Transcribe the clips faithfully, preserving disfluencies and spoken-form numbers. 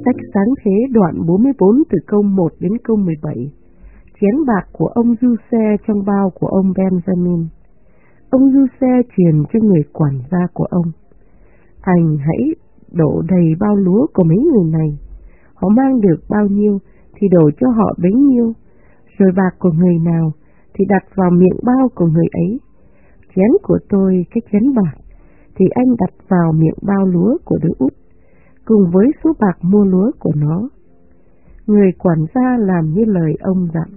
Sách Sáng Thế đoạn bốn mươi bốn từ câu một đến câu mười bảy. Chén bạc của ông Du-xe trong bao của ông Benjamin. Ông Du-xe truyền cho người quản gia của ông: Anh hãy đổ đầy bao lúa của mấy người này. Họ mang được bao nhiêu thì đổ cho họ bấy nhiêu. Rồi bạc của người nào thì đặt vào miệng bao của người ấy. Chén của tôi, cái chén bạc, thì anh đặt vào miệng bao lúa của đứa út, cùng với số bạc mua lúa của nó. Người quản gia làm như lời ông dặn.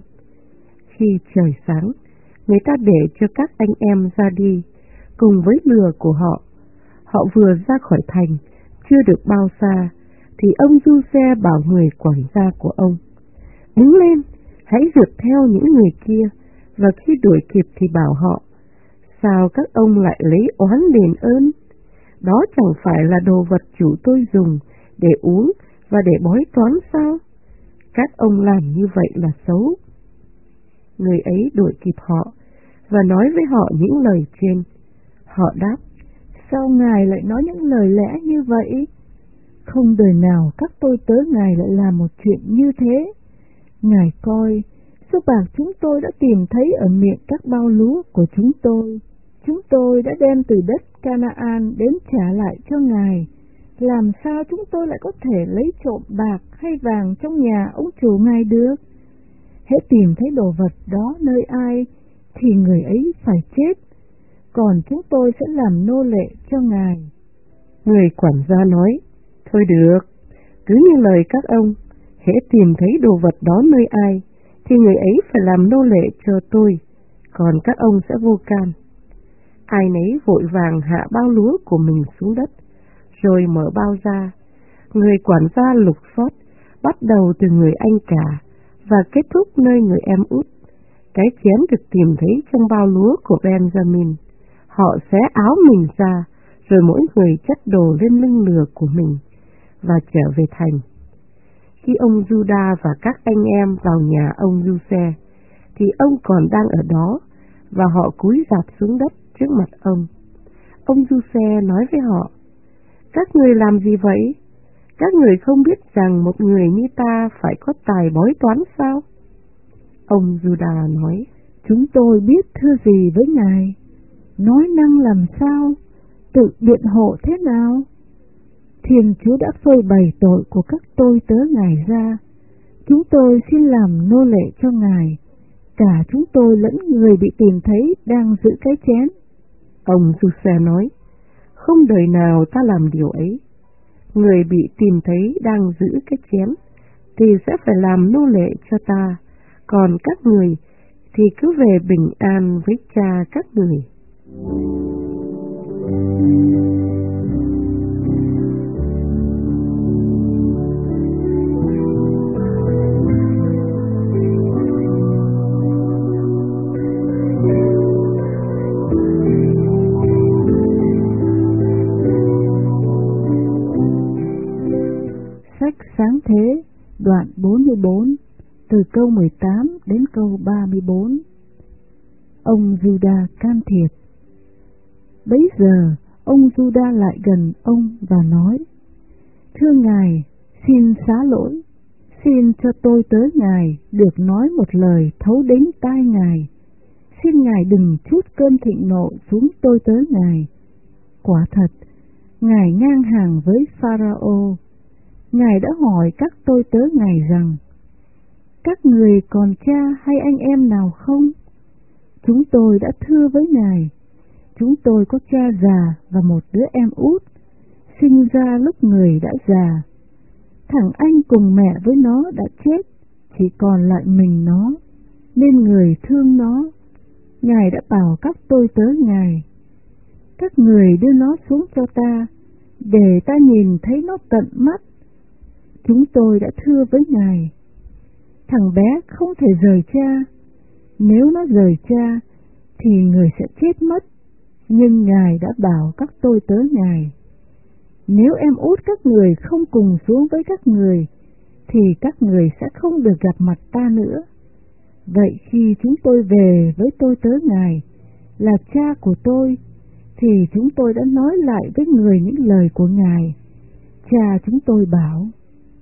Khi trời sáng, người ta để cho các anh em ra đi, cùng với lừa của họ. Họ vừa ra khỏi thành, chưa được bao xa, thì ông Du-xe bảo người quản gia của ông: Đứng lên, hãy rượt theo những người kia, và khi đuổi kịp thì bảo họ: Sao các ông lại lấy oán đền ơn? Đó chẳng phải là đồ vật chủ tôi dùng để uống và để bói toán sao? Các ông làm như vậy là xấu. Người ấy đuổi kịp họ và nói với họ những lời trên. Họ đáp: Sao ngài lại nói những lời lẽ như vậy? Không đời nào các tôi tớ ngài lại làm một chuyện như thế. Ngài coi, số bạc chúng tôi đã tìm thấy ở miệng các bao lúa của chúng tôi. Chúng tôi đã đem từ đất Canaan đến trả lại cho ngài. Làm sao chúng tôi lại có thể lấy trộm bạc hay vàng trong nhà ông chủ ngài được? Hễ tìm thấy đồ vật đó nơi ai thì người ấy phải chết, còn chúng tôi sẽ làm nô lệ cho ngài. Người quản gia nói: Thôi được, cứ như lời các ông, hễ tìm thấy đồ vật đó nơi ai thì người ấy phải làm nô lệ cho tôi, còn các ông sẽ vô can. Ai nấy vội vàng hạ bao lúa của mình xuống đất, rồi mở bao ra. Người quản gia lục soát, bắt đầu từ người anh cả và kết thúc nơi người em út. Cái chén được tìm thấy trong bao lúa của Benjamin. Họ xé áo mình ra, rồi mỗi người chất đồ lên lưng lừa của mình và trở về thành. Khi ông Juda và các anh em vào nhà ông Du-xe, thì ông còn đang ở đó, và họ cúi rạp xuống đất trước mặt ông. Ông Du-xe nói với họ: Các người làm gì vậy? Các người không biết rằng một người như ta phải có tài bói toán sao? Ông Juda nói: Chúng tôi biết thưa gì với ngài? Nói năng làm sao? Tự biện hộ thế nào? Thiên Chúa đã phơi bày tội của các tôi tớ ngài ra. Chúng tôi xin làm nô lệ cho ngài, cả chúng tôi lẫn người bị tìm thấy đang giữ cái chén. Ông Du-xe nói: Không đời nào ta làm điều ấy. Người bị tìm thấy đang giữ cái chén thì sẽ phải làm nô lệ cho ta, còn các người thì cứ về bình an với cha các người. Sách Sáng Thế đoạn bốn mươi bốn, từ câu mười tám đến câu ba mươi bốn. Ông Juda can thiệp. Bấy giờ ông Juda lại gần ông và nói: Thưa ngài, xin xá lỗi, xin cho tôi tớ ngài được nói một lời thấu đến tai ngài. Xin ngài đừng trút cơn thịnh nộ xuống tôi tớ ngài. Quả thật, ngài ngang hàng với Pharaoh. Ngài đã hỏi các tôi tớ ngài rằng: Các người còn cha hay anh em nào không? Chúng tôi đã thưa với ngài: Chúng tôi có cha già và một đứa em út, sinh ra lúc người đã già. Thằng anh cùng mẹ với nó đã chết, chỉ còn lại mình nó, nên người thương nó. Ngài đã bảo các tôi tớ ngài: Các người đưa nó xuống cho ta, để ta nhìn thấy nó tận mắt. Chúng tôi đã thưa với ngài: Thằng bé không thể rời cha. Nếu nó rời cha thì người sẽ chết mất. Nhưng ngài đã bảo các tôi tớ ngài: Nếu em út các người không cùng xuống với các người thì các người sẽ không được gặp mặt ta nữa. Vậy khi chúng tôi về với tôi tớ ngài là cha của tôi, thì chúng tôi đã nói lại với người những lời của ngài. Cha chúng tôi bảo: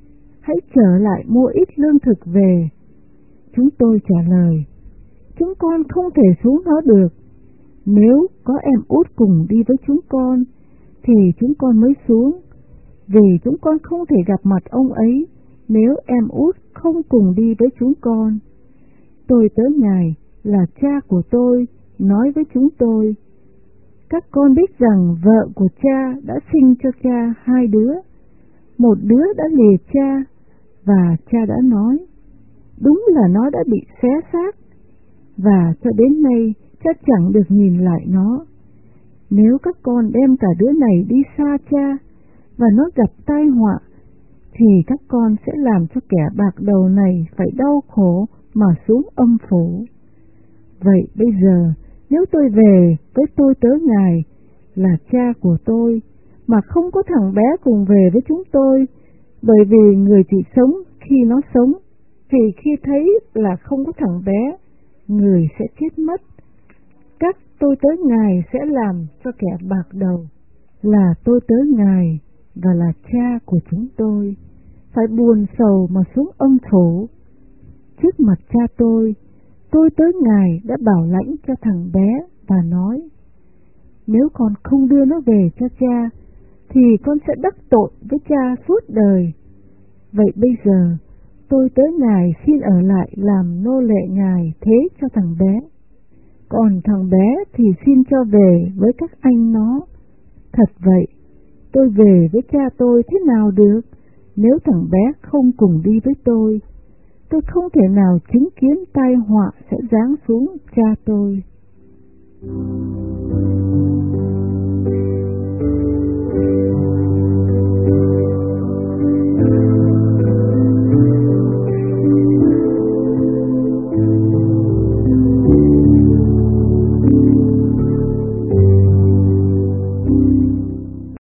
hãy trở lại mua ít lương thực về. Chúng tôi trả lời, chúng con không thể xuống đó được. Nếu có em út cùng đi với chúng con, thì chúng con mới xuống, vì chúng con không thể gặp mặt ông ấy nếu em út không cùng đi với chúng con. Tôi tớ Ngài là cha của tôi nói với chúng tôi, các con biết rằng vợ của cha đã sinh cho cha hai đứa, một đứa đã lìa cha, và cha đã nói, đúng là nó đã bị xé xác, và cho đến nay cha chẳng được nhìn lại nó. Nếu các con đem cả đứa này đi xa cha, và nó gặp tai họa, thì các con sẽ làm cho kẻ bạc đầu này phải đau khổ mà xuống âm phủ. Vậy bây giờ, nếu tôi về với tôi tớ Ngài là cha của tôi, mà không có thằng bé cùng về với chúng tôi, bởi vì người chỉ sống khi nó sống, thì khi thấy là không có thằng bé, người sẽ chết mất. Các tôi tớ Ngài sẽ làm cho kẻ bạc đầu là tôi tớ Ngài và là cha của chúng tôi phải buồn sầu mà xuống âm phủ. Trước mặt cha tôi, tôi tớ Ngài đã bảo lãnh cho thằng bé và nói, nếu con không đưa nó về cho cha, thì con sẽ đắc tội với cha suốt đời. Vậy bây giờ, tôi tớ Ngài xin ở lại làm nô lệ Ngài thế cho thằng bé. Còn thằng bé thì xin cho về với các anh nó. Thật vậy, tôi về với cha tôi thế nào được, nếu thằng bé không cùng đi với tôi? Tôi không thể nào chứng kiến tai họa sẽ giáng xuống cha tôi.